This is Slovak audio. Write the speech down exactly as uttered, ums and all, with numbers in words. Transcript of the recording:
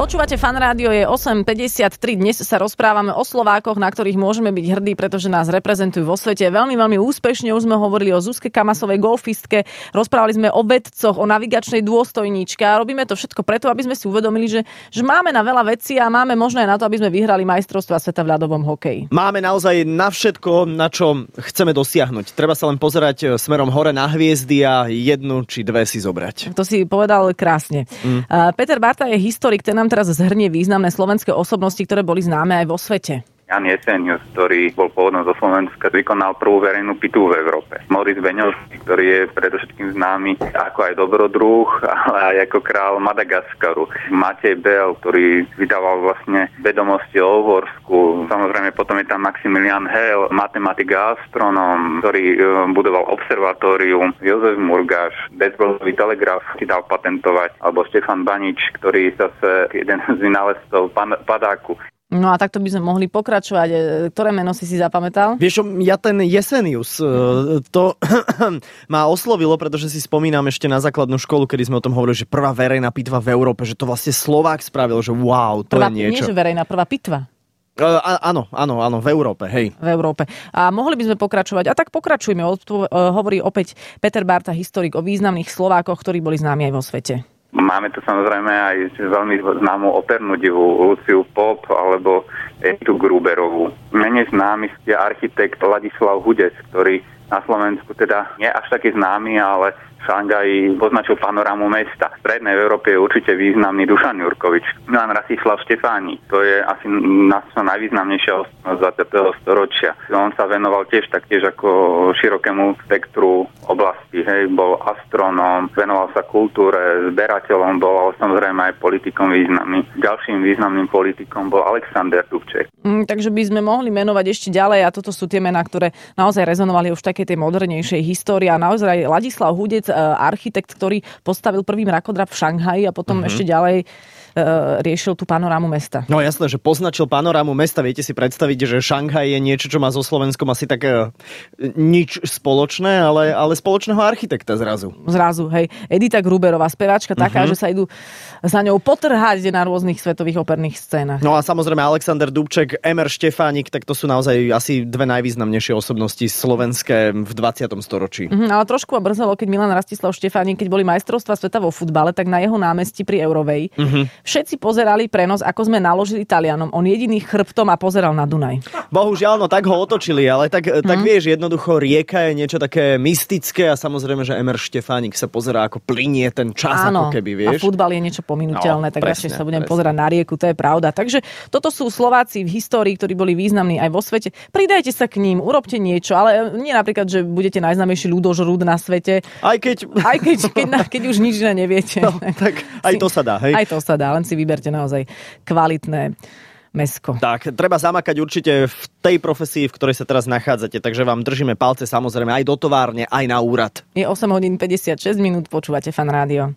Počúvate Fan Rádio, je osem päťdesiattri. Dnes sa rozprávame o Slovákoch, na ktorých môžeme byť hrdí, pretože nás reprezentujú vo svete veľmi, veľmi úspešne. Už sme hovorili o Zuzke Kamasovej, golfistke, rozprávali sme o vedcoch, o navigačnej dôstojníčke a robíme to všetko preto, aby sme si uvedomili, že, že máme na veľa vecí a máme možno aj na to, aby sme vyhrali majstrovstvá sveta v ľadovom hokeji. Máme naozaj na všetko, na čo chceme dosiahnuť. Treba sa len pozerať smerom hore na hviezdy a jednu či dve si zobrať. To si povedal krásne. Mm. Peter Barta je historik, ten nám teraz zhrnie významné slovenské osobnosti, ktoré boli známe aj vo svete. Jan Jesenius, ktorý bol pôvodom zo Slovenska, vykonal prvú verejnú pitvu v Európe. Moritz Beňovský, ktorý je predovšetkým známy ako aj dobrodruh, ale aj ako král Madagaskaru. Matej Bell, ktorý vydával vlastne vedomosti o Uhorsku. Samozrejme potom je tam Maximilian Hell, matematik a astronóm, ktorý budoval observatórium. Jozef Murgáš, bezbrzový telegraf si dal patentovať. Alebo Štefan Banič, ktorý zase jeden z vynálezcov padáku. No a takto by sme mohli pokračovať. Ktoré meno si si zapamätal? Vieš čo, ja ten Jesenius, to ma oslovilo, pretože si spomínam ešte na základnú školu, kedy sme o tom hovorili, že prvá verejná pitva v Európe, že to vlastne Slovák spravil, že wow, to prvá, je niečo. Nie, že verejná, prvá pitva. Uh, áno, áno, áno, v Európe, hej. V Európe. A mohli by sme pokračovať. A tak pokračujme. Hovorí opäť Peter Barta, historik, o významných Slovákoch, ktorí boli známi aj vo svete. Máme tu samozrejme aj veľmi známú opernú divu Luciu Pop alebo Etu Gruberovú. Menej známy je architekt Ladislav Hudec, ktorý na Slovensku teda nie až taký známy, ale v Šangaji poznačil panorámu mesta. V strednej Európe je určite významný Dušan Jurkovič. Milan Rastislav Štefánik, to je asi najvýznamnejšia osobnosť dvadsiateho storočia. On sa venoval tiež taktiež ako širokému spektru oblasti. Hej, bol astronóm, venoval sa kultúre, zberateľom bol, ale samozrejme aj politikom významný. Ďalším významným politikom bol Alexander Dubček. Mm, takže by sme mohli menovať ešte ďalej a toto sú tie mená, ktoré naozaj rezonovali už v takej tej modernejšej histórii. A naozaj Ladislav Hudec, architekt, ktorý postavil prvý mrakodrap v Šanghaji a potom mm-hmm. ešte ďalej riešil tú panorámu mesta. No jasné, že poznačil panorámu mesta. Viete si predstaviť, že Šanghaj je niečo, čo má so Slovenskom asi tak e, nič spoločné, ale, ale spoločného architekta zrazu. Zrazu, hej. Edita Gruberová, speváčka taká, uh-huh. že sa idú za ňou potrhať na rôznych svetových operných scénach. No a samozrejme Alexander Dubček, Emer Štefánik, tak to sú naozaj asi dve najvýznamnejšie osobnosti slovenské v dvadsiatom storočí. Uh-huh, ale trošku ma brzelo, keď Milan Rastislav Štefánik, keď boli majstrovstvá sveta vo futbale, tak na jeho námestí pri Eurovej uh-huh. všetci pozerali prenos, ako sme naložili Talianom. On jediný chrbtom a pozeral na Dunaj. Bohužiaľ, no tak ho otočili, ale tak, mm. tak vieš, jednoducho rieka je niečo také mystické a samozrejme, že Emer Štefánik sa pozerá, ako plynie ten čas, áno, ako keby, vieš. A futbal je niečo pominuteľné, no, tak radšej sa budem presne. pozerať na rieku, to je pravda. Takže toto sú Slováci v histórii, ktorí boli významní aj vo svete. Pridajte sa k ním, urobte niečo, ale nie napríklad, že budete najznámejší ľudožrúd na svete. Aj keď... Aj keď, keď, keď už nič neviete. No, tak aj to sa dá, hej. Aj to sa dá, len si vyberte naozaj kvalitné mäsko. Tak, treba zamakať určite v tej profesii, v ktorej sa teraz nachádzate, takže vám držíme palce samozrejme aj do továrne, aj na úrad. Je osem hodín päťdesiatšesť minút, počúvate Fan Rádio.